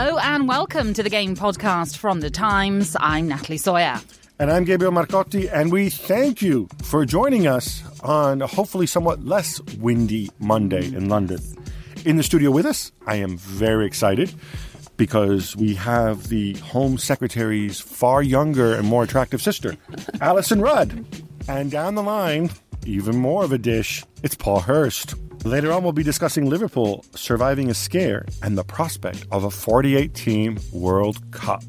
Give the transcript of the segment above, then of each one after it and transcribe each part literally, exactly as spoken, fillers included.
Hello and welcome to the Game Podcast from The Times. I'm Natalie Sawyer. And I'm Gabriel Marcotti, and we thank you for joining us on a hopefully somewhat less windy Monday in London. In the studio with us, I am very excited because we have the Home Secretary's far younger and more attractive sister, Alison Rudd. And down the line, even more of a dish, it's Paul Hurst. Later on, we'll be discussing Liverpool surviving a scare and the prospect of a forty-eight team World Cup.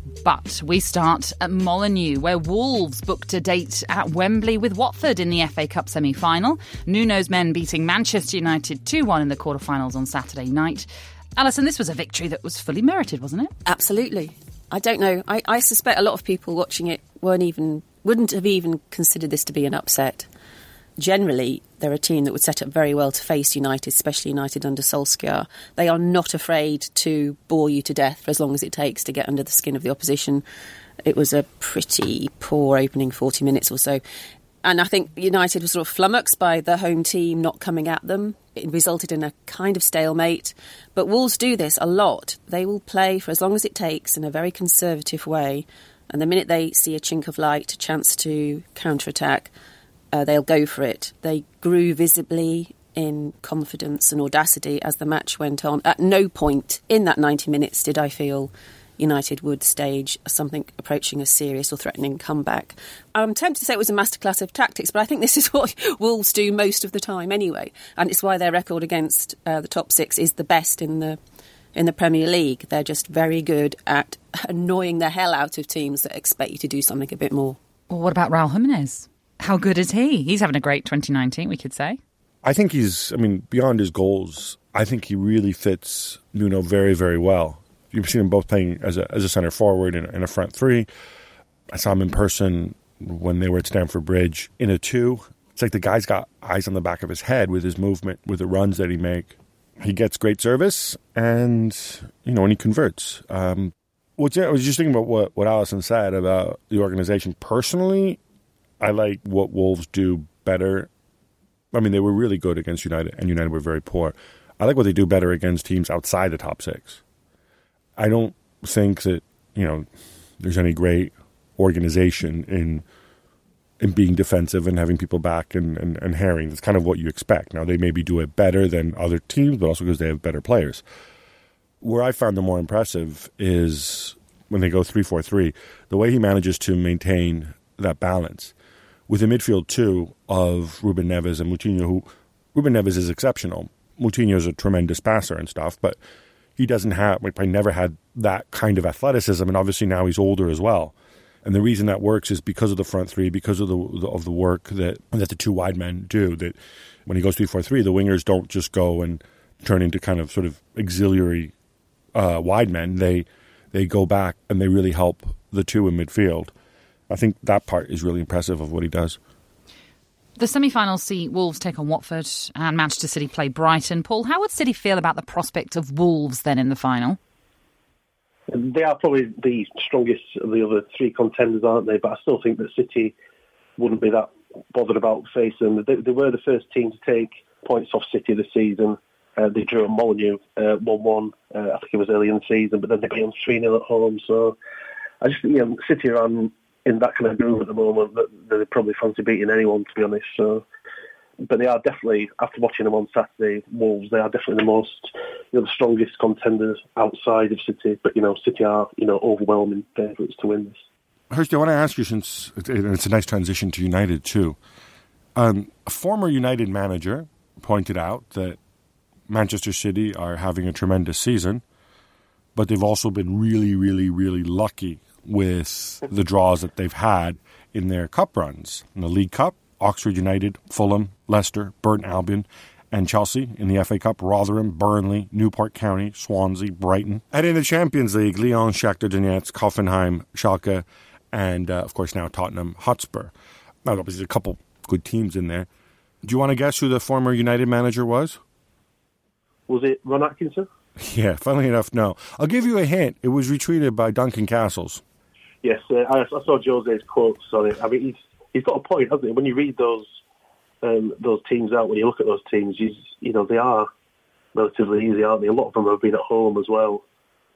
But we start at Molineux, where Wolves booked a date at Wembley with Watford in the F A Cup semi-final. Nuno's men beating Manchester United two one in the quarter-finals on Saturday night. Alison, this was a victory that was fully merited, wasn't it? Absolutely. I don't know. I, I suspect a lot of people watching it weren't even wouldn't have even considered this to be an upset. Generally, they're a team that would set up very well to face United, especially United under Solskjaer. They are not afraid to bore you to death for as long as it takes to get under the skin of the opposition. It was a pretty poor opening forty minutes or so. And I think United was sort of flummoxed by the home team not coming at them. It resulted in a kind of stalemate. But Wolves do this a lot. They will play for as long as it takes in a very conservative way. And the minute they see a chink of light, a chance to counter-attack, Uh, they'll go for it. They grew visibly in confidence and audacity as the match went on. At no point in that ninety minutes did I feel United would stage something approaching a serious or threatening comeback. I'm tempted to say it was a masterclass of tactics, but I think this is what Wolves do most of the time anyway. And it's why their record against uh, the top six is the best in the in the Premier League. They're just very good at annoying the hell out of teams that expect you to do something a bit more. Well, what about Raul Jimenez? How good is he? He's having a great twenty nineteen, we could say. I think he's, I mean, beyond his goals, I think he really fits Nuno very, very well. You've seen them both playing as a as a centre forward in, in a front three. I saw him in person when they were at Stamford Bridge in a two. It's like the guy's got eyes on the back of his head with his movement, with the runs that he make. He gets great service and, you know, and he converts. Um, what's, I was just thinking about what, what Alison said about the organisation. Personally, I like what Wolves do better. I mean, they were really good against United, and United were very poor. I like what they do better against teams outside the top six. I don't think that, you know, there's any great organization in in being defensive and having people back and, and, and harrying. That's kind of what you expect. Now, they maybe do it better than other teams, but also because they have better players. Where I found them more impressive is when they go three four three, the way he manages to maintain that balance. With a midfield, too, of Ruben Neves and Moutinho, who Ruben Neves is exceptional. Moutinho is a tremendous passer and stuff, but he doesn't have, I never had that kind of athleticism, and obviously now he's older as well. And the reason that works is because of the front three, because of the of the work that, that the two wide men do, that when he goes three four three, the wingers don't just go and turn into kind of sort of auxiliary uh, wide men. They, they go back and they really help the two in midfield. I think that part is really impressive of what he does. The semi-finals see Wolves take on Watford and Manchester City play Brighton. Paul, how would City feel about the prospect of Wolves then in the final? They are probably the strongest of the other three contenders, aren't they? But I still think that City wouldn't be that bothered about facing them. They, they were the first team to take points off City this season. Uh, they drew at Molineux uh, one one, uh, I think it was early in the season, but then they beat them three nil at home. So I just think, you know, City are on in that kind of groove at the moment that they probably fancy beating anyone, to be honest. So, but they are definitely, after watching them on Saturday, Wolves, they are definitely the most, you know, the strongest contenders outside of City. But, you know, City are, you know, overwhelming favourites to win this. Hurst, I want to ask you, since it's a nice transition to United too. Um, a former United manager pointed out that Manchester City are having a tremendous season, but they've also been really, really, really lucky with the draws that they've had in their cup runs. In the League Cup, Oxford United, Fulham, Leicester, Burton Albion, and Chelsea. In the F A Cup, Rotherham, Burnley, Newport County, Swansea, Brighton. And in the Champions League, Lyon, Shakhtar Donetsk, Hoffenheim, Schalke, and, uh, of course, now Tottenham Hotspur. Now, obviously, a couple good teams in there. Do you want to guess who the former United manager was? Was it Ron Atkinson? Yeah, funnily enough, no. I'll give you a hint. It was retweeted by Duncan Castles. Yes, uh, I, I saw Jose's quotes on it. I mean, he's he's got a point, hasn't he? When you read those um, those teams out, when you look at those teams, you, you know, they are relatively easy, aren't they? A lot of them have been at home as well.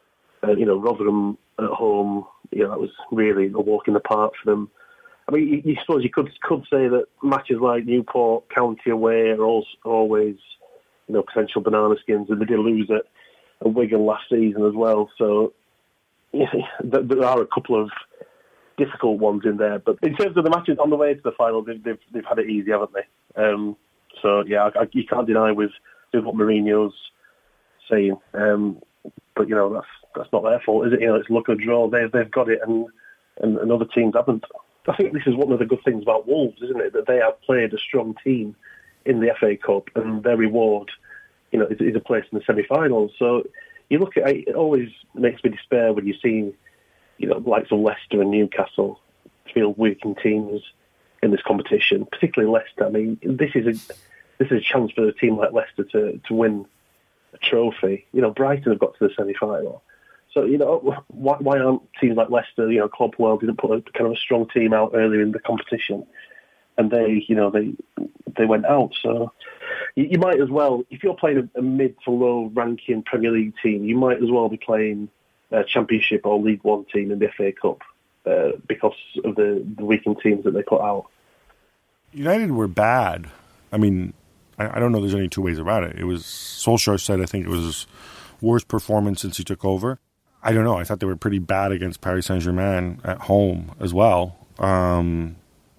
Uh, you know, Rotherham at home, you know, that was really a walk in the park for them. I mean, you, you suppose you could could say that matches like Newport County away are also always, you know, potential banana skins, and they did lose at, at Wigan last season as well. So yeah, there, there are a couple of difficult ones in there. But in terms of the matches on the way to the final, they've they've, they've had it easy, haven't they? Um, so yeah, I, I, you can't deny with, with what Mourinho's saying. Um, but you know, that's that's not their fault, is it? You know, it's luck of draw. They've they've got it, and, and and other teams haven't. I think this is one of the good things about Wolves, isn't it? That they have played a strong team in the F A Cup, and their reward, you know, is, is a place in the semi-finals. So you look at it, it always makes me despair when you see, you know, likes of Leicester and Newcastle field weakened teams in this competition, particularly Leicester. I mean, this is a this is a chance for a team like Leicester to to win a trophy. You know, Brighton have got to the semi-final. So, you know, why, why aren't teams like Leicester, you know, Club World didn't put a kind of a strong team out earlier in the competition, and they, you know, they they went out. So you, you might as well, if you're playing a, a mid to low ranking Premier League team, you might as well be playing a Championship or League One team in the F A Cup uh, because of the, the weakened teams that they put out. United were bad. I mean, I, I don't know there's any two ways about it. It was, Solskjaer said, I think it was his worst performance since he took over. I don't know. I thought they were pretty bad against Paris Saint-Germain at home as well. Um,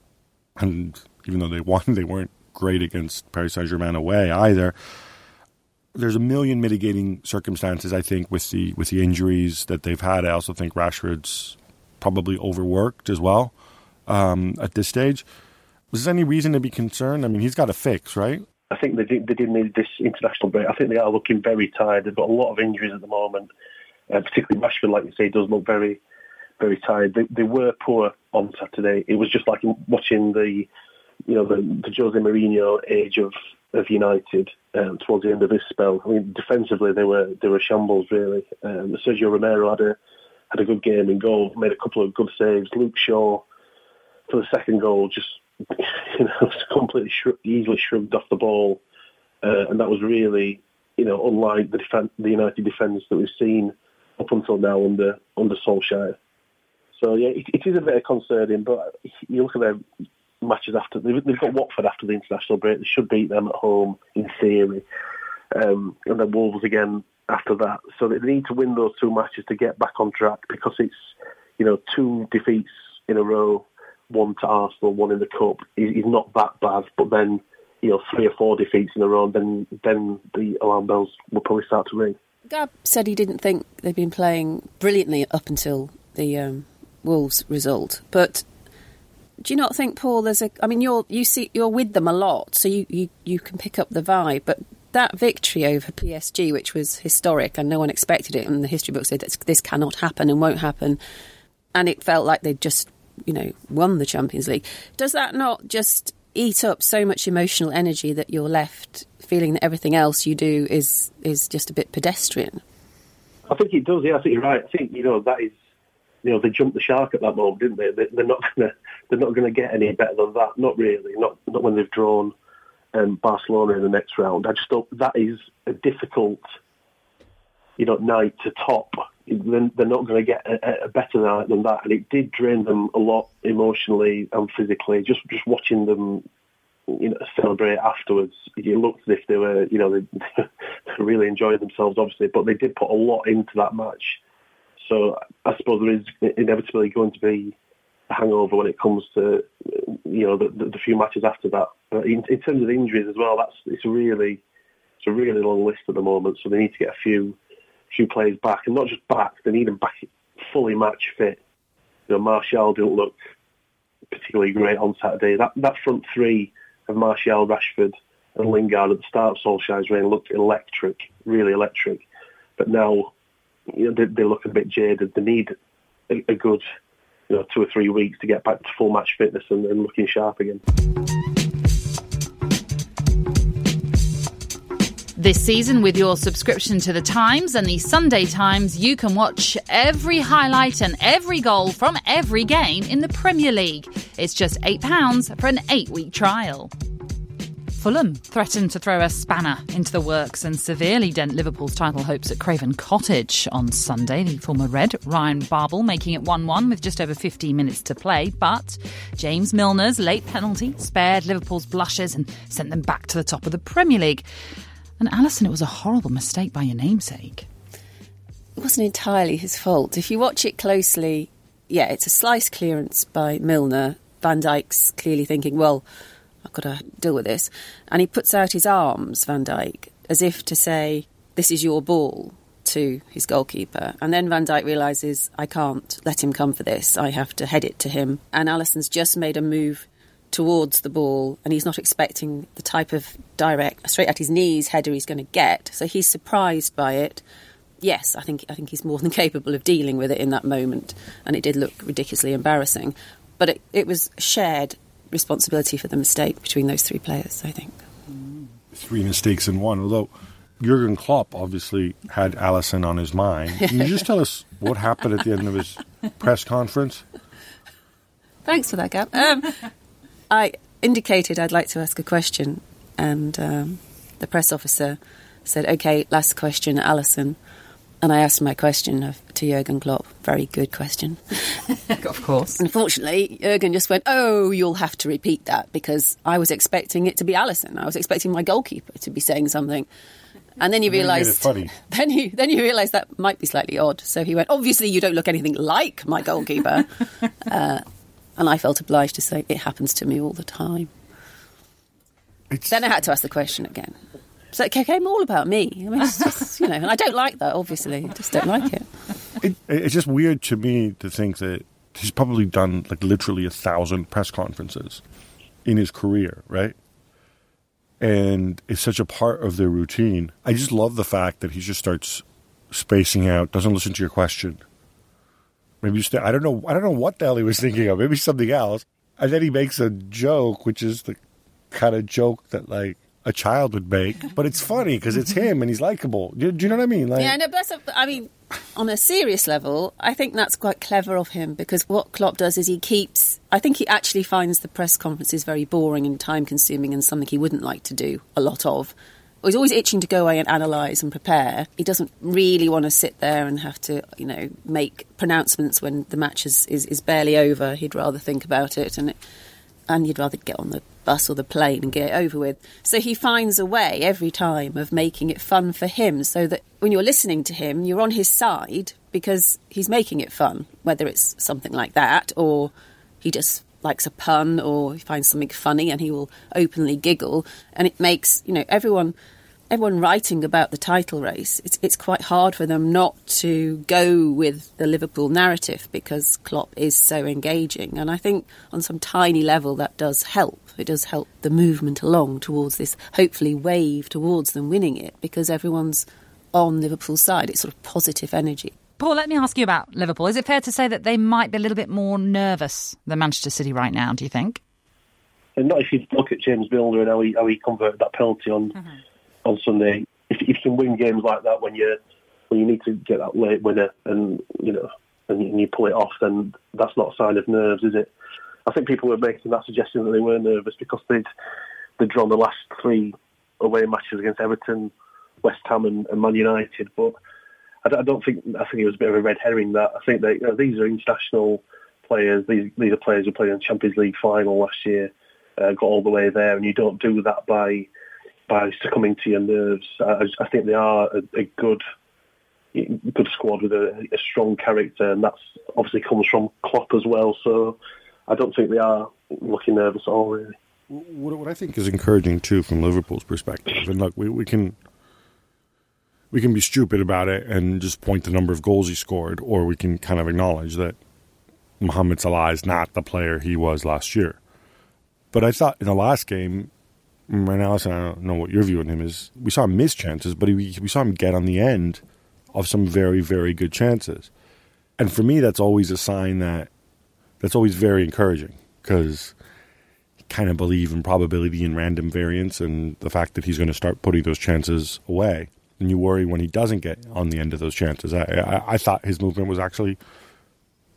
and even though they won, they weren't great against Paris Saint-Germain away either. There's a million mitigating circumstances, I think, with the with the injuries that they've had. I also think Rashford's probably overworked as well um, at this stage. Was there any reason to be concerned? I mean, he's got a fix, right? I think they did, they did need this international break. I think they are looking very tired. They've got a lot of injuries at the moment. Uh, particularly Rashford, like you say, does look very, very tired. They, they were poor on Saturday. It was just like watching the, you know, the, the Jose Mourinho age of, of United um, towards the end of this spell. I mean, defensively they were they were shambles really. Um, Sergio Romero had a had a good game in goal, made a couple of good saves. Luke Shaw for the second goal just you know completely shrug, easily shrugged off the ball, uh, and that was really you know unlike the defense, the United defence that we've seen up until now under under Solskjaer. So yeah, it, it is a bit concerning. But you look at their matches after they've, they've got Watford after the international break. They should beat them at home in theory, um, and then Wolves again after that. So they need to win those two matches to get back on track because it's you know two defeats in a row, one to Arsenal, one in the cup. Is not that bad, but then you know three or four defeats in a row, and then then the alarm bells will probably start to ring. Gab said he didn't think they'd been playing brilliantly up until the um, Wolves result. But do you not think, Paul, there's a... I mean, you're you see you're with them a lot, so you, you, you can pick up the vibe. But that victory over P S G, which was historic, and no one expected it, and the history book said that this cannot happen and won't happen, and it felt like they'd just, you know, won the Champions League. Does that not just eat up so much emotional energy that you're left feeling that everything else you do is is just a bit pedestrian? I think it does. Yeah, I think you're right. I think you know that is, you know, they jumped the shark at that moment, didn't they? they they're not gonna they're not gonna get any better than that. Not really. Not not when they've drawn um, Barcelona in the next round. I just thought that is a difficult, you know, night to top. They're, they're not going to get a, a better night than that, and it did drain them a lot emotionally and physically. Just just watching them, you know, celebrate afterwards, it looked as if they were, you know, they, they really enjoyed themselves, obviously, but they did put a lot into that match. So I suppose there is inevitably going to be a hangover when it comes to, you know, the, the, the few matches after that. But in, in terms of injuries as well, that's it's really it's a really long list at the moment. So they need to get a few few players back, and not just back, they need them back fully match fit. You know, Martial didn't look particularly great on Saturday. That that front three of Martial, Rashford and Lingard at the start of Solskjaer's reign looked electric, really electric. But now, you know, they, they look a bit jaded. They need a, a good, you know, two or three weeks to get back to full match fitness and, and looking sharp again. This season, with your subscription to The Times and the Sunday Times, you can watch every highlight and every goal from every game in the Premier League. It's just eight pounds for an eight-week trial. Fulham threatened to throw a spanner into the works and severely dent Liverpool's title hopes at Craven Cottage on Sunday. The former Red, Ryan Babel, making it one one with just over fifteen minutes to play. But James Milner's late penalty spared Liverpool's blushes and sent them back to the top of the Premier League. And Alisson, it was a horrible mistake by your namesake. It wasn't entirely his fault. If you watch it closely, yeah, it's a slice clearance by Milner. Van Dijk's clearly thinking, well, I've got to deal with this. And he puts out his arms, Van Dijk, as if to say, this is your ball, to his goalkeeper. And then Van Dijk realises, I can't let him come for this. I have to head it to him. And Alisson's just made a move towards the ball, and he's not expecting the type of direct, straight at his knees header he's going to get. So he's surprised by it. Yes, I think I think he's more than capable of dealing with it in that moment. And it did look ridiculously embarrassing. But it, it was shared responsibility for the mistake between those three players, I think. Three mistakes in one, although Jurgen Klopp obviously had Alisson on his mind. Can you just tell us what happened at the end of his press conference? Thanks for that, Gab. Um, I indicated I'd like to ask a question, and um, the press officer said, OK, last question, Alisson. And I asked my question of, to Jurgen Klopp. Very good question. Of course. Unfortunately, Jurgen just went, oh, you'll have to repeat that, because I was expecting it to be Alisson. I was expecting my goalkeeper to be saying something. And then you realised then you then you realised that might be slightly odd. So he went, obviously you don't look anything like my goalkeeper. uh, and I felt obliged to say, it happens to me all the time. It's... Then I had to ask the question again. So it became all about me. I mean, it's just, you know, and I don't like that, obviously. I just don't like it. it. It's just weird to me to think that he's probably done, like, literally a thousand press conferences in his career, right? And it's such a part of their routine. I just love the fact that he just starts spacing out, doesn't listen to your question. Maybe just, I don't know, I don't know what the hell he was thinking of. Maybe something else. And then he makes a joke, which is the kind of joke that, like, a child would make, but it's funny because it's him and he's likable. Do, do you know what I mean? Like, yeah, no, but that's a, I mean, on a serious level, I think that's quite clever of him, because what Klopp does is he keeps, I think he actually finds the press conferences very boring and time-consuming and something he wouldn't like to do a lot of. He's always itching to go away and analyse and prepare. He doesn't really want to sit there and have to, you know, make pronouncements when the match is, is, is barely over. He'd rather think about it, and it, and you'd rather get on the bus or the plane and get it over with. So he finds a way every time of making it fun for him, so that when you're listening to him, you're on his side because he's making it fun, whether it's something like that or he just likes a pun or he finds something funny and he will openly giggle. And it makes, you know, everyone... Everyone writing about the title race, it's it's quite hard for them not to go with the Liverpool narrative, because Klopp is so engaging. And I think on some tiny level that does help. It does help the movement along towards this, hopefully, wave towards them winning it, because everyone's on Liverpool's side. It's sort of positive energy. Paul, let me ask you about Liverpool. Is it fair to say that they might be a little bit more nervous than Manchester City right now, do you think? And not if you look at James Milner and how he, how he converted that penalty on... Mm-hmm. on Sunday. If, if you can win games like that when you when you need to get that late winner and you know and you, and you pull it off, then that's not a sign of nerves, is it? I think people were making that suggestion that they were nervous because they'd they'd drawn the last three away matches against Everton, West Ham, and, and Man United. But I, I don't think I think it was a bit of a red herring. That I think that you know, these are international players. These these are players who played in the Champions League final last year, uh, got all the way there, and you don't do that by. by succumbing to your nerves. I, I think they are a, a good good squad with a, a strong character, and that's obviously comes from Klopp as well, so I don't think they are looking nervous at all, really. What, what I think is encouraging, too, from Liverpool's perspective, and look, we, we can we can be stupid about it and just point the number of goals he scored, or we can kind of acknowledge that Mohamed Salah is not the player he was last year. But I thought in the last game, and Alisson, I don't know what your view on him is. We saw him miss chances, but he, we saw him get on the end of some very, very good chances. And for me, that's always a sign that that's always very encouraging, because you kind of believe in probability and random variance and the fact that he's going to start putting those chances away. And you worry when he doesn't get on the end of those chances. I, I, I thought his movement was actually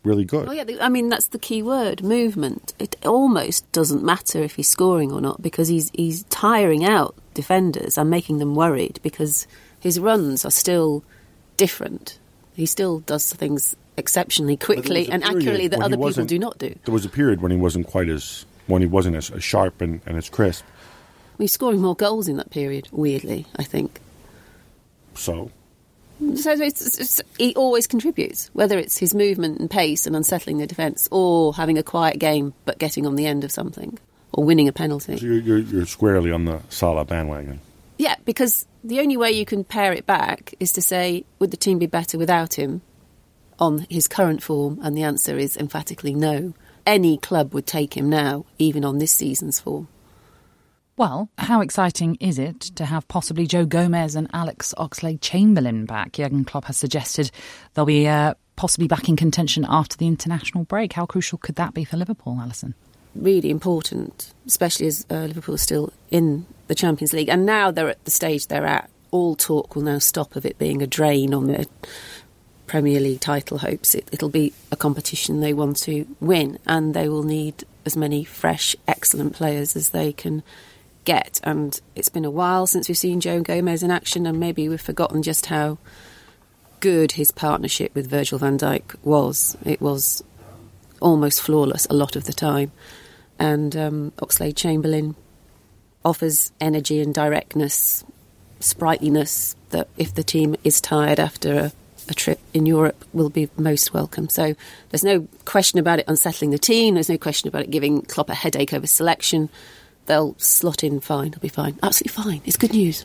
really good. Oh yeah, I mean that's the key word, movement. It almost doesn't matter if he's scoring or not because he's he's tiring out defenders and making them worried because his runs are still different. He still does things exceptionally quickly and accurately that other people do not do. There was a period when he wasn't quite as when he wasn't as, as sharp and, and as crisp. He's scoring more goals in that period. Weirdly, I think. So. So it's, it's, he always contributes, whether it's his movement and pace and unsettling the defence or having a quiet game but getting on the end of something or winning a penalty. So you're, you're, you're squarely on the Salah bandwagon. Yeah, because the only way you can pare it back is to say, would the team be better without him on his current form? And the answer is emphatically no. Any club would take him now, even on this season's form. Well, how exciting is it to have possibly Joe Gomez and Alex Oxlade-Chamberlain back? Jurgen Klopp has suggested they'll be uh, possibly back in contention after the international break. How crucial could that be for Liverpool, Alison? Really important, especially as uh, Liverpool are still in the Champions League. And now they're at the stage they're at. All talk will now stop of it being a drain on their Premier League title hopes. It, it'll be a competition they want to win, and they will need as many fresh, excellent players as they can get. And it's been a while since we've seen Joe Gomez in action, and maybe we've forgotten just how good his partnership with Virgil van Dijk was. It was almost flawless a lot of the time. And um, Oxlade-Chamberlain offers energy and directness, sprightliness that if the team is tired after a, a trip in Europe will be most welcome. So there's no question about it unsettling the team. There's no question about it giving Klopp a headache over selection. They'll slot in fine. They'll be fine. Absolutely fine. It's good news.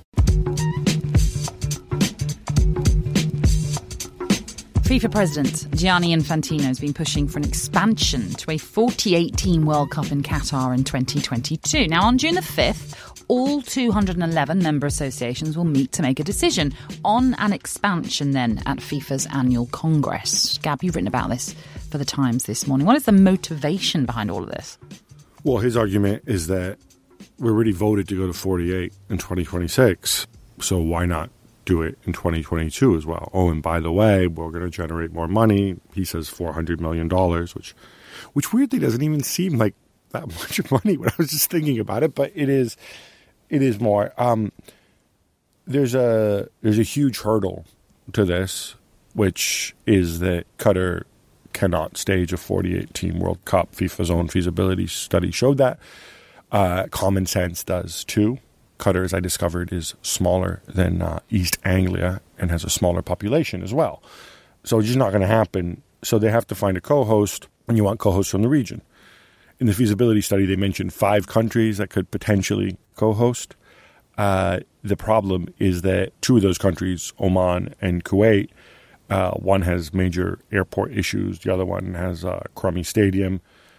FIFA President Gianni Infantino has been pushing for an expansion to a forty-eight team World Cup in Qatar in twenty twenty-two. Now, on June the fifth, all two hundred eleven member associations will meet to make a decision on an expansion then at FIFA's annual Congress. Gab, you've written about this for The Times this morning. What is the motivation behind all of this? Well, his argument is that we already voted to go to forty-eight in twenty twenty-six, so why not do it in twenty twenty-two as well? Oh, and by the way, we're going to generate more money. He says four hundred million dollars, which which weirdly doesn't even seem like that much money when I was just thinking about it, but it is it is more. Um, there's a there's a huge hurdle to this, which is that Qatar cannot stage a forty-eight team World Cup. FIFA's own feasibility study showed that. Uh, common sense does too. Qatar, as I discovered, is smaller than uh, East Anglia and has a smaller population as well. So it's just not going to happen. So they have to find a co-host, and you want co-hosts from the region. In the feasibility study, they mentioned five countries that could potentially co-host. Uh, the problem is that two of those countries, Oman and Kuwait, uh, one has major airport issues. The other one has a crummy stadium.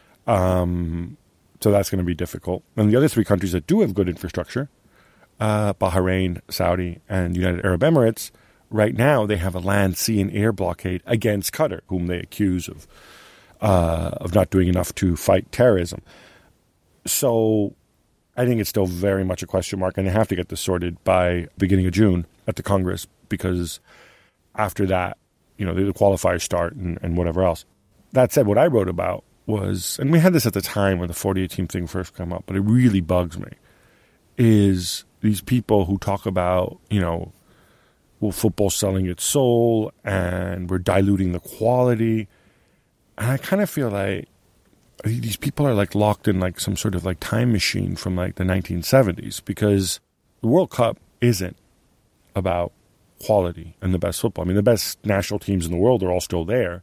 Um, so that's going to be difficult. And the other three countries that do have good infrastructure, uh, Bahrain, Saudi, and United Arab Emirates, right now they have a land, sea, and air blockade against Qatar, whom they accuse of uh, of not doing enough to fight terrorism. So I think it's still very much a question mark, and they have to get this sorted by beginning of June at the Congress, because after that, you know, the qualifiers start and, and whatever else. That said, what I wrote about was, and we had this at the time when the forty-eight team thing first came up, but it really bugs me, is these people who talk about, you know, well, football's selling its soul and we're diluting the quality. And I kind of feel like these people are like locked in like some sort of like time machine from like the nineteen seventies, because the World Cup isn't about quality and the best football. I mean, the best national teams in the world are all still there,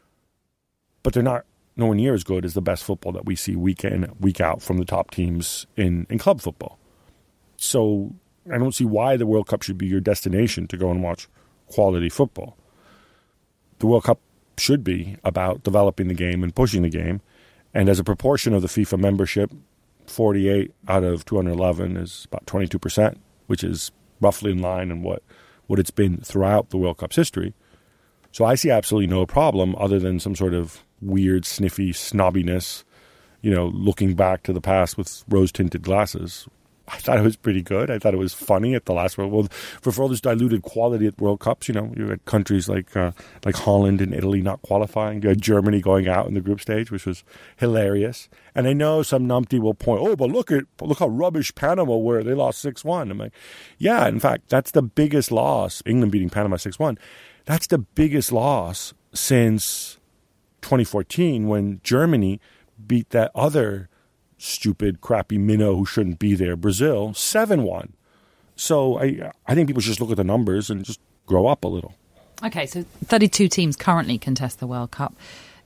but they're not nowhere near as good as the best football that we see week in, week out from the top teams in, in club football. So I don't see why the World Cup should be your destination to go and watch quality football. The World Cup should be about developing the game and pushing the game. And as a proportion of the FIFA membership, forty-eight out of two hundred eleven is about twenty-two percent, which is roughly in line in what, what it's been throughout the World Cup's history. So I see absolutely no problem other than some sort of weird, sniffy snobbiness, you know, looking back to the past with rose-tinted glasses. I thought it was pretty good. I thought it was funny at the last World Cup. For, for all this diluted quality at World Cups, you know, you had countries like uh, like Holland and Italy not qualifying. You had Germany going out in the group stage, which was hilarious. And I know some numpty will point, oh, but look at look how rubbish Panama were. They lost six one. I'm like, yeah, in fact, that's the biggest loss. England beating Panama six one. That's the biggest loss since twenty fourteen when Germany beat that other stupid, crappy minnow who shouldn't be there, Brazil, seven one. So I I think people should just look at the numbers and just grow up a little. Okay, so thirty-two teams currently contest the World Cup.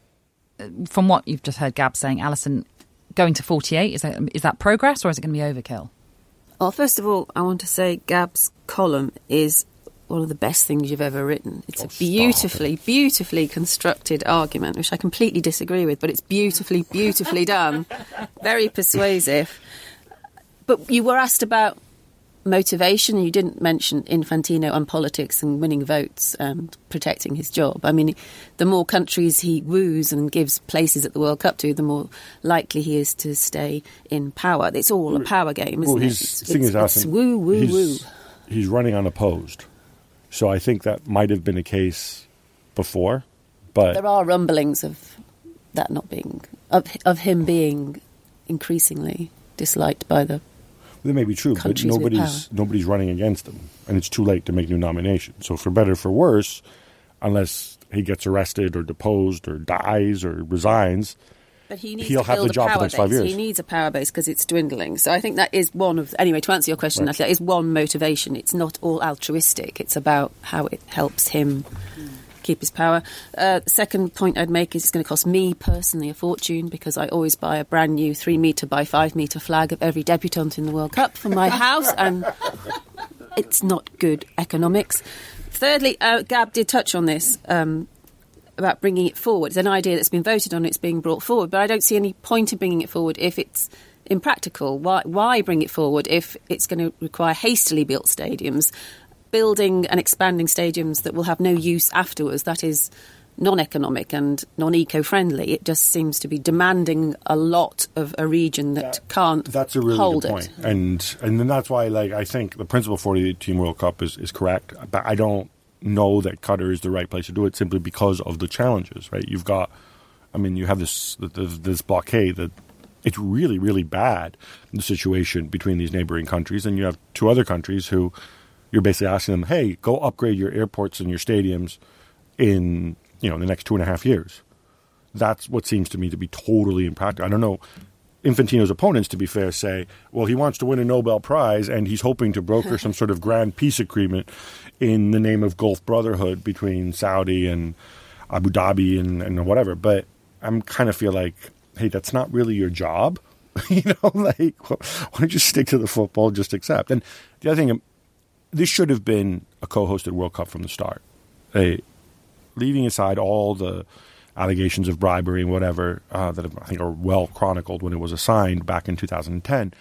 From what you've just heard Gab saying, Alison, going to forty-eight, is that, is that progress or is it going to be overkill? Well, first of all, I want to say Gab's column is one of the best things you've ever written. It's oh, a beautifully, it. beautifully constructed argument, which I completely disagree with, but it's beautifully, beautifully done. Very persuasive. But you were asked about motivation, and you didn't mention Infantino and politics and winning votes and protecting his job. I mean, the more countries he woos and gives places at the World Cup to, the more likely he is to stay in power. It's all a power game, isn't well, it? It's, it's, it's, it's woo, woo, he's, woo. He's running unopposed. So I think that might have been a case before, but there are rumblings of that not being of of him being increasingly disliked by the. That may be true, but nobody's nobody's running against him, and it's too late to make new nominations. So for better or for worse, unless he gets arrested or deposed or dies or resigns. But he needs he'll to have build the job a power for the next base. five years. He needs a power base because it's dwindling. So I think that is one of... Anyway, to answer your question, right. That is one motivation. It's not all altruistic. It's about how it helps him keep his power. Uh, the second point I'd make is it's going to cost me personally a fortune because I always buy a brand new three metre by five metre flag of every debutant in the World Cup for my house, and it's not good economics. Thirdly, uh, Gab did touch on this... Um, about bringing it forward. It's an idea that's been voted on, it's being brought forward, but I don't see any point in bringing it forward if it's impractical. Why, why bring it forward if it's going to require hastily built stadiums, building and expanding stadiums that will have no use afterwards? That is non-economic and non-eco-friendly. It just seems to be demanding a lot of a region that, that can't that's a really hold good point. it. And and then that's why, like, I think the principle forty-eight team World Cup is, is correct, but I don't know that Qatar is the right place to do it simply because of the challenges, right? You've got, I mean, you have this this blockade that it's really, really bad, the situation between these neighboring countries, and you have two other countries who you're basically asking them, hey, go upgrade your airports and your stadiums in, you know, the next two and a half years. That's what seems to me to be totally impractical. I don't know. Infantino's opponents, to be fair, say, well, he wants to win a Nobel Prize and he's hoping to broker some sort of grand peace agreement in the name of Gulf Brotherhood between Saudi and Abu Dhabi and, and whatever. But I'm kind of feel like, hey, that's not really your job. you know, like, why don't you stick to the football, just accept? And the other thing, this should have been a co-hosted World Cup from the start. Hey, leaving aside all the allegations of bribery and whatever uh, that I think are well chronicled when it was assigned back in two thousand ten,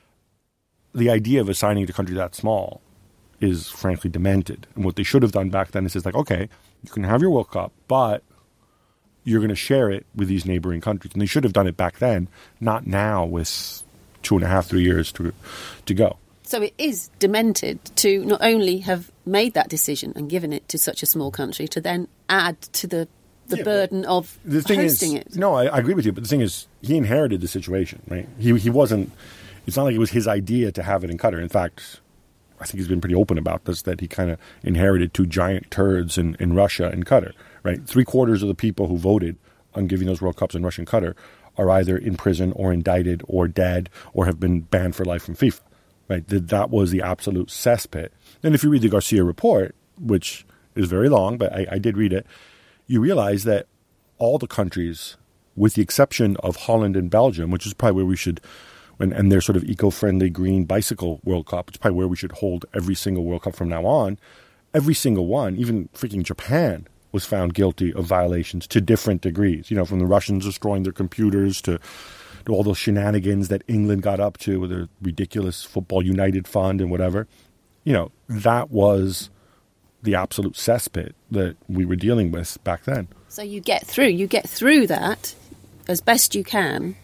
the idea of assigning to a country that small is frankly demented. And what they should have done back then is, is like, okay, you can have your World Cup, but you're going to share it with these neighboring countries. And they should have done it back then, not now with two and a half, three years to to go. So it is demented to not only have made that decision and given it to such a small country, to then add to the the yeah, burden of the thing hosting is, it. No, I, I agree with you, but the thing is, he inherited the situation, right? He he wasn't, it's not like it was his idea to have it in Qatar. In fact, I think he's been pretty open about this, that he kind of inherited two giant turds in, in Russia and Qatar, right? Three quarters of the people who voted on giving those World Cups in Russia and Qatar are either in prison or indicted or dead or have been banned for life from FIFA, right? That, that was the absolute cesspit. And if you read the Garcia report, which is very long, but I, I did read it, you realize that all the countries, with the exception of Holland and Belgium, which is probably where we should, and, and their sort of eco-friendly green bicycle World Cup, it's probably where we should hold every single World Cup from now on, every single one, even freaking Japan, was found guilty of violations to different degrees. You know, from the Russians destroying their computers to, to all those shenanigans that England got up to with their ridiculous Football United Fund and whatever. You know, that was the absolute cesspit that we were dealing with back then. So you get through, you get through that as best you can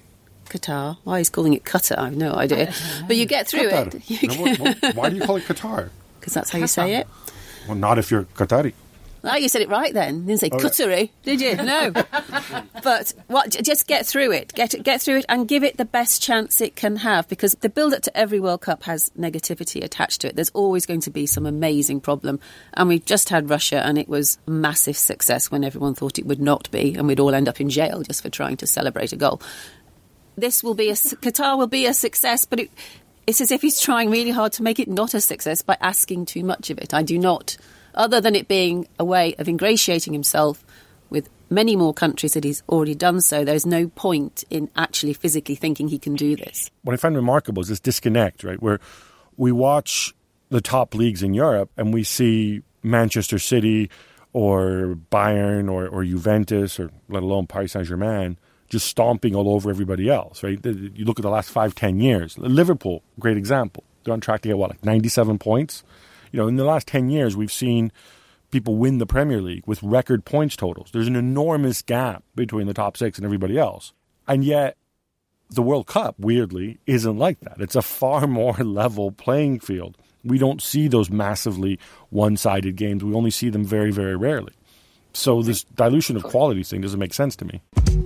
Qatar. Why he's calling it Qatar, I have no idea. But you get through Qatar. it. No, what- what- why do you call it Qatar? Because that's how you say it. Well, not if you're Qatari. Oh, you said it right then. You didn't say Oh, yeah. Qatari, did you? No. But what? j- just get through it. Get it, get through it and give it the best chance it can have, because the build-up to every World Cup has negativity attached to it. There's always going to be some amazing problem. And we've just had Russia, and it was a massive success when everyone thought it would not be, and we'd all end up in jail just for trying to celebrate a goal. This will be a... Qatar will be a success, but it, it's as if he's trying really hard to make it not a success by asking too much of it. I do not... Other than it being a way of ingratiating himself with many more countries that he's already done so, there's no point in actually physically thinking he can do this. What I find remarkable is this disconnect, right, where we watch the top leagues in Europe and we see Manchester City or Bayern or, or Juventus or let alone Paris Saint-Germain just stomping all over everybody else, right? You look at the last five, ten years. Liverpool, great example. They're on track to get, what, like ninety-seven points? You know, in the last ten years, we've seen people win the Premier League with record points totals. There's an enormous gap between the top six and everybody else. And yet, the World Cup, weirdly, isn't like that. It's a far more level playing field. We don't see those massively one-sided games. We only see them very, very rarely. So this dilution of quality thing doesn't make sense to me.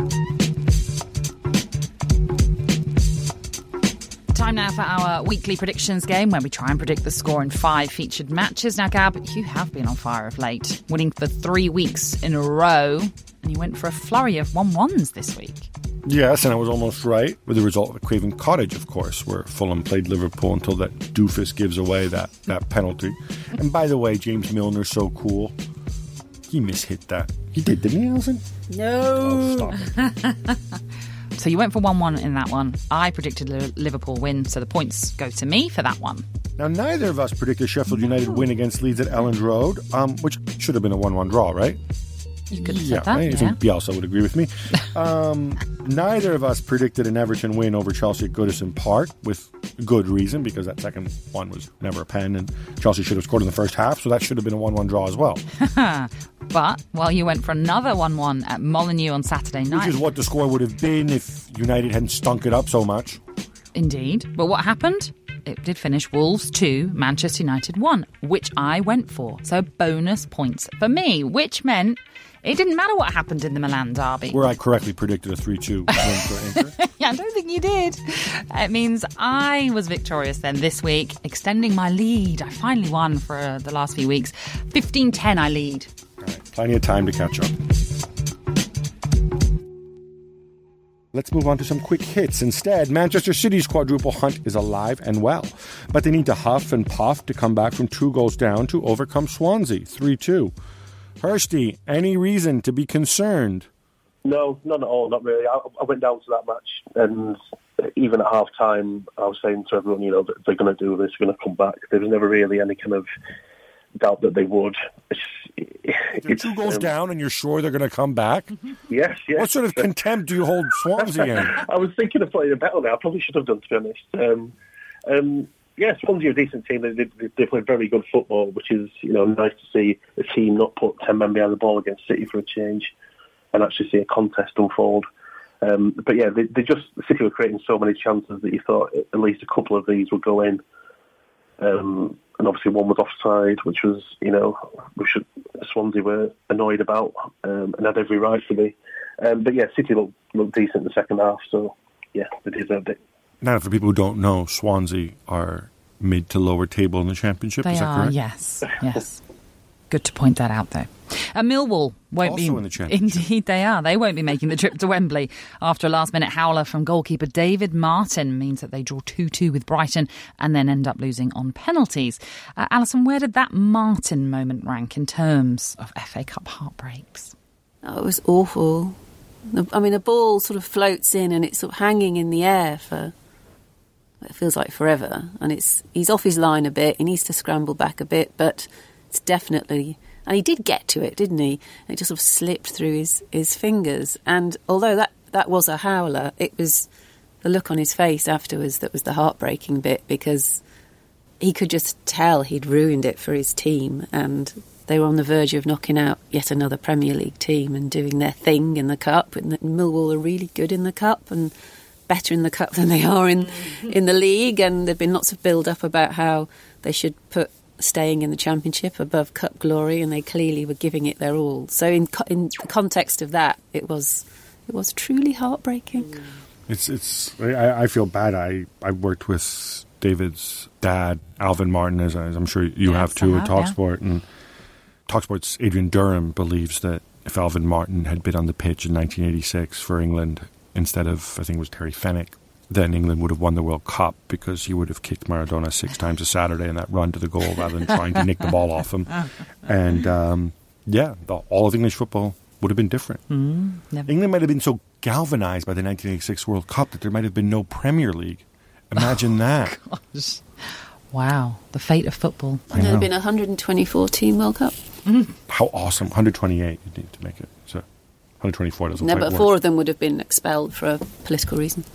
Time now for our weekly predictions game, where we try and predict the score in five featured matches. Now, Gab, you have been on fire of late, winning for three weeks in a row, and you went for a flurry of one-ones this week. Yes, and I was almost right with the result at Craven Cottage, of course, where Fulham played Liverpool until that doofus gives away that, that penalty. And by the way, James Milner's so cool. He mishit that. He did, didn't he, Alison? No. Oh, stop it. So you went for one-one in that one. I predicted Li- Liverpool win, so the points go to me for that one. Now, neither of us predicted Sheffield United win against Leeds at Elland Road, um, which should have been a one-one draw, right? You could have Yeah, said that, I yeah. think Bielsa would agree with me. Um, neither of us predicted an Everton win over Chelsea at Goodison Park, with good reason, because that second one was never a pen, and Chelsea should have scored in the first half, so that should have been a one-one draw as well. But, well, you went for another one-one at Molineux on Saturday night. Which is what the score would have been if United hadn't stunk it up so much. Indeed. But what happened? It did finish Wolves two, Manchester United one, which I went for. So bonus points for me, which meant it didn't matter what happened in the Milan derby. Where I correctly predicted a three two win for Inter. Yeah, I don't think you did. It means I was victorious then this week, extending my lead. I finally won for uh, the last few weeks. fifteen ten I lead. All right, plenty of time to catch up. Let's move on to some quick hits. Instead, Manchester City's quadruple hunt is alive and well. But they need to huff and puff to come back from two goals down to overcome Swansea, three two. Hursty, any reason to be concerned? No, none at all, not really. I, I went down to that match, and even at half-time, I was saying to everyone, you know, that they're going to do this, they're going to come back. There was never really any kind of doubt that they would. It's, They're two goals um, down and you're sure they're going to come back? Yes, yes. What sort of contempt do you hold Swansea in? I was thinking of playing a bet on it. I probably should have done, to be honest. Um, um, yeah, Swansea are a decent team. They, they, they play very good football, which is, you know, nice to see a team not put ten men behind the ball against City for a change and actually see a contest unfold. Um, but yeah, they, they just City were creating so many chances that you thought at least a couple of these would go in. Um, and obviously one was offside, which was, you know, we should Swansea were annoyed about um, and had every right to be. Um, but yeah, City looked, looked decent in the second half, so yeah, they deserved it. Now, for people who don't know, Swansea are mid to lower table in the Championship. They is that are, correct? yes, yes. Good to point that out, though. And Millwall won't also be... in the Championship. Indeed they are. They won't be making the trip to Wembley after a last-minute howler from goalkeeper David Martin means that they draw two two with Brighton and then end up losing on penalties. Uh, Alison, where did that Martin moment rank in terms of F A Cup heartbreaks? Oh, it was awful. The, I mean, the ball sort of floats in and it's sort of hanging in the air for... It feels like forever. And it's he's off his line a bit. He needs to scramble back a bit, but... It's definitely, and he did get to it, didn't he? It just sort of slipped through his, his fingers. And although that, that was a howler, it was the look on his face afterwards that was the heartbreaking bit, because he could just tell he'd ruined it for his team, and they were on the verge of knocking out yet another Premier League team and doing their thing in the Cup. And Millwall are really good in the Cup, and better in the cup than they are in in the league, and there've been lots of build-up about how they should put staying in the Championship above cup glory, and they clearly were giving it their all. So in in the context of that, it was it was truly heartbreaking. It's it's. I, I feel bad. I I worked with David's dad, Alvin Martin, as, as I'm sure you yes, have too, at TalkSport, yeah. and TalkSport's Adrian Durham believes that if Alvin Martin had been on the pitch in nineteen eighty-six for England instead of, I think it was Terry Fenwick, then England would have won the World Cup because he would have kicked Maradona six times a Saturday in that run to the goal rather than trying to nick the ball off him. And um, yeah, the, all of English football would have been different. Mm, England might have been so galvanised by the nineteen eighty-six World Cup that there might have been no Premier League. Imagine oh, that. Gosh. Wow, the fate of football. I There'd know. have been a one hundred twenty-four team World Cup. Mm. How awesome. one hundred twenty-eight you need to make it. So one hundred twenty-four doesn't No, quite but work. four of them would have been expelled for a political reason.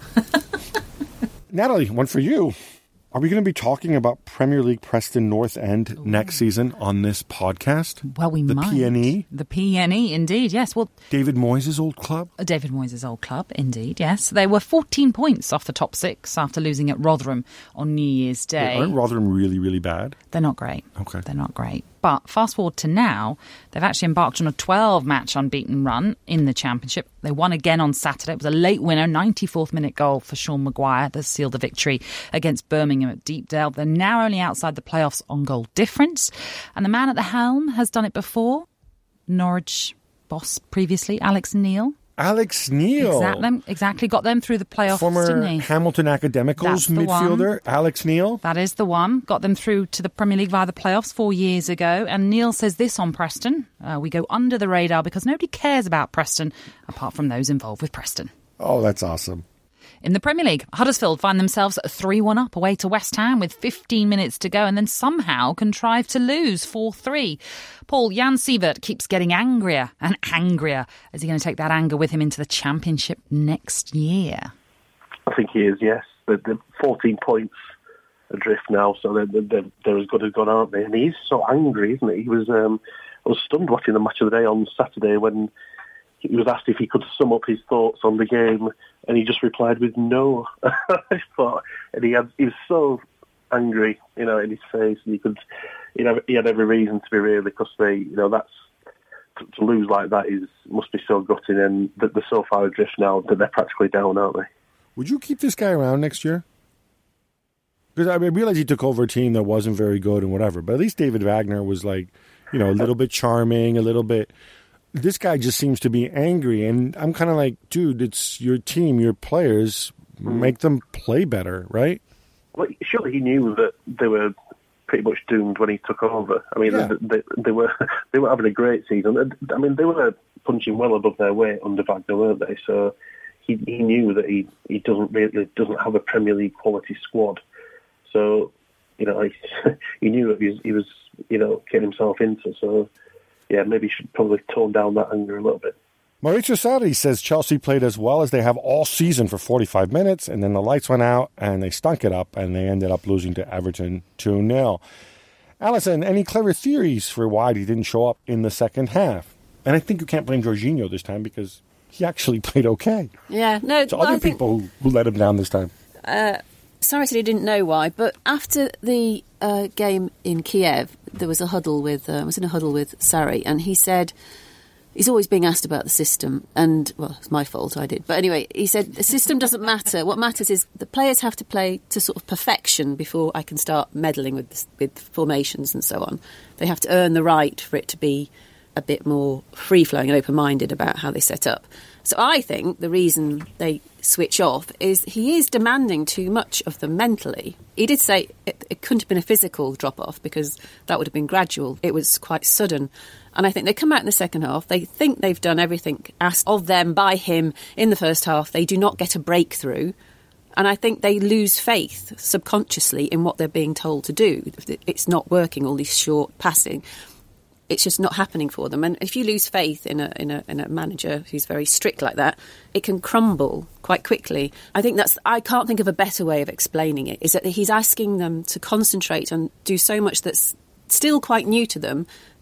Natalie, one for you. Are we going to be talking about Premier League Preston North End Ooh. next season on this podcast? Well, we the might. The P N E? The P N E, indeed, yes. Well, David Moyes' old club? David Moyes' old club, indeed, yes. They were fourteen points off the top six after losing at Rotherham on New Year's Day. Wait, aren't Rotherham really, really bad? They're not great. Okay. They're not great. But fast forward to now, they've actually embarked on a twelve-match unbeaten run in the Championship. They won again on Saturday. It was a late winner, ninety-fourth minute goal for Sean Maguire that sealed the victory against Birmingham at Deepdale. They're now only outside the playoffs on goal difference. And the man at the helm has done it before. Norwich boss previously, Alex Neil. Alex Neil. Exactly, exactly. Got them through the playoffs, Former didn't he? Hamilton Academicals midfielder, one. Alex Neil. That is the one. Got them through to the Premier League via the playoffs four years ago. And Neil says this on Preston. Uh, we go under the radar because nobody cares about Preston apart from those involved with Preston. Oh, that's awesome. In the Premier League, Huddersfield find themselves three one up away to West Ham with fifteen minutes to go and then somehow contrive to lose four three. Paul, Jan Sievert keeps getting angrier and angrier. Is he going to take that anger with him into the Championship next year? I think he is, yes. They're, they're fourteen points adrift now, so they're, they're, they're as good as gone, aren't they? And he's so angry, isn't he? He was, um, I was stunned watching the match of the day on Saturday when he was asked if he could sum up his thoughts on the game, and he just replied with no. I thought, and he had, he was so angry, you know, in his face, and he could, you know, he had every reason to be really, because they, you know, that's to, to lose like that is must be so gutting, and that they're so far adrift now that they're practically down, aren't they? Would you keep this guy around next year? Because I realized he took over a team that wasn't very good and whatever, but at least David Wagner was like, you know, a little bit charming, a little bit. This guy just seems to be angry, and I'm kind of like, dude, it's your team, your players, mm. make them play better, right? Well, surely he knew that they were pretty much doomed when he took over. I mean, yeah. they, they, they were they were having a great season. I mean, they were punching well above their weight under Wagner, weren't they? So he he knew that he, he doesn't really doesn't have a Premier League quality squad. So you know, he, he knew that he was, he was you know getting himself into. So. Yeah, maybe you should probably tone down that anger a little bit. Maurizio Sarri says Chelsea played as well as they have all season for forty-five minutes, and then the lights went out, and they stunk it up, and they ended up losing to Everton two nil. Alison, any clever theories for why he didn't show up in the second half? And I think you can't blame Jorginho this time because he actually played okay. Yeah, no. It's well, other I think, people who, who let him down this time. Uh, Sarri said he didn't know why, but after the uh, game in Kiev, there was a huddle with, uh, I was in a huddle with Sarri, and he said, he's always being asked about the system, and, well, it's my fault, I did. But anyway, he said, the system doesn't matter. What matters is the players have to play to sort of perfection before I can start meddling with, with formations and so on. They have to earn the right for it to be a bit more free-flowing and open-minded about how they set up. So I think the reason they switch off is he is demanding too much of them mentally. He did say it, it couldn't have been a physical drop-off because that would have been gradual. It was quite sudden. And I think they come out in the second half. They think they've done everything asked of them by him in the first half. They do not get a breakthrough. And I think they lose faith subconsciously in what they're being told to do. It's not working, all this short passing. It's just not happening for them. And if you lose faith in a, in a in a manager who's very strict like that, it can crumble quite quickly. I think that's, I can't think of a better way of explaining it, is that he's asking them to concentrate and do so much that's still quite new to them,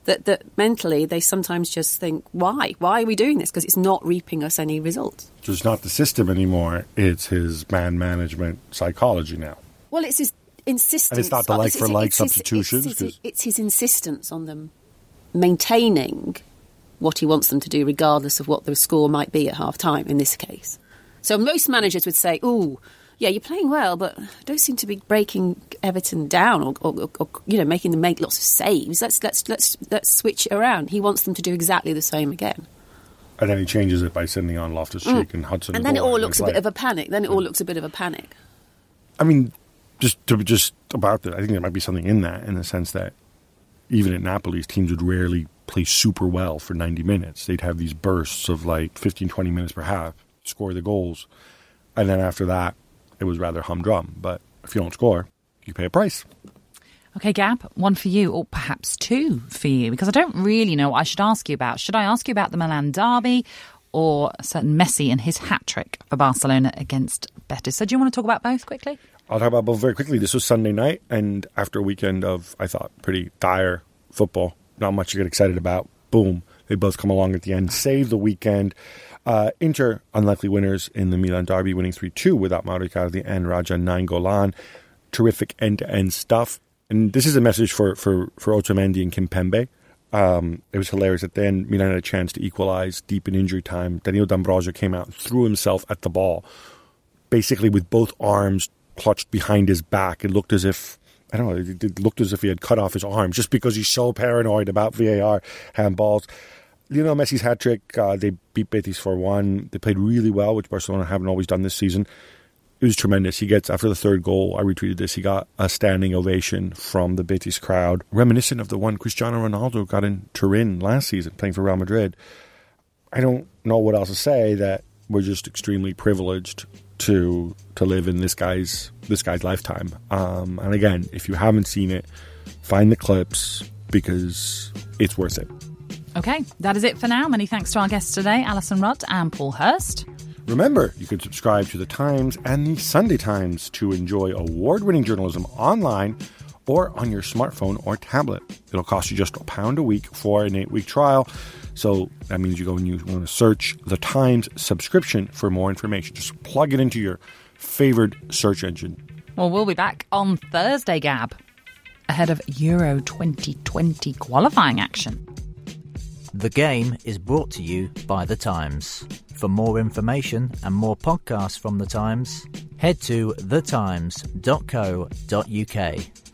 that, that mentally they sometimes just think, why? Why are we doing this? Because it's not reaping us any results. So it's not the system anymore, it's his man management psychology now. Well, it's his insistence. And it's not the like-for-like substitutions? It's his, it's his insistence on them maintaining what he wants them to do, regardless of what the score might be at half-time in this case. So most managers would say, ooh, yeah, you're playing well, but don't seem to be breaking Everton down or, or, or you know, making them make lots of saves. Let's let's let's let's switch it around. He wants them to do exactly the same again. And then he changes it by sending on Loftus-Cheek mm. and Hudson. And then it all looks a bit of a panic. Then it all looks a bit of a panic. I mean, just to just about that, I think there might be something in that, in the sense that even at Napoli, teams would rarely play super well for ninety minutes. They'd have these bursts of like fifteen, twenty minutes per half, score the goals, and then after that, it was rather humdrum. But if you don't score, you pay a price. Okay, Gab, one for you, or perhaps two for you, because I don't really know what I should ask you about. Should I ask you about the Milan derby or a certain Messi and his hat-trick for Barcelona against Betis? So do you want to talk about both quickly? I'll talk about both very quickly. This was Sunday night, and after a weekend of, I thought, pretty dire football, not much to get excited about, boom, they both come along at the end, save the weekend. Uh, Inter, unlikely winners in the Milan derby, winning three two without Mauro Icardi and Raja Nainggolan. Terrific end-to-end stuff. And this is a message for, for, for Otamendi and Kimpembe. Um, it was hilarious. At the end, Milan had a chance to equalize deep in injury time. Danilo D'Ambrosio came out and threw himself at the ball, basically with both arms clutched behind his back. It looked as if, I don't know, it, it looked as if he had cut off his arms just because he's so paranoid about V A R handballs. Lionel Messi's hat-trick, uh, they beat Betis four one. They played really well, which Barcelona haven't always done this season. It was tremendous. He gets, after the third goal, I retweeted this, he got a standing ovation from the Betis crowd, reminiscent of the one Cristiano Ronaldo got in Turin last season, playing for Real Madrid. I don't know what else to say, that we're just extremely privileged to to live in this guy's this guy's lifetime. Um, and again, if you haven't seen it, find the clips, because it's worth it. Okay, that is it for now. Many thanks to our guests today, Alison Rudd and Paul Hurst. Remember, you can subscribe to The Times and The Sunday Times to enjoy award-winning journalism online or on your smartphone or tablet. It'll cost you just a pound a week for an eight-week trial. So that means you go and you want to search The Times subscription for more information. Just plug it into your favorite search engine. Well, we'll be back on Thursday, Gab, ahead of Euro twenty twenty qualifying action. The Game is brought to you by The Times. For more information and more podcasts from The Times, head to the times dot co dot uk.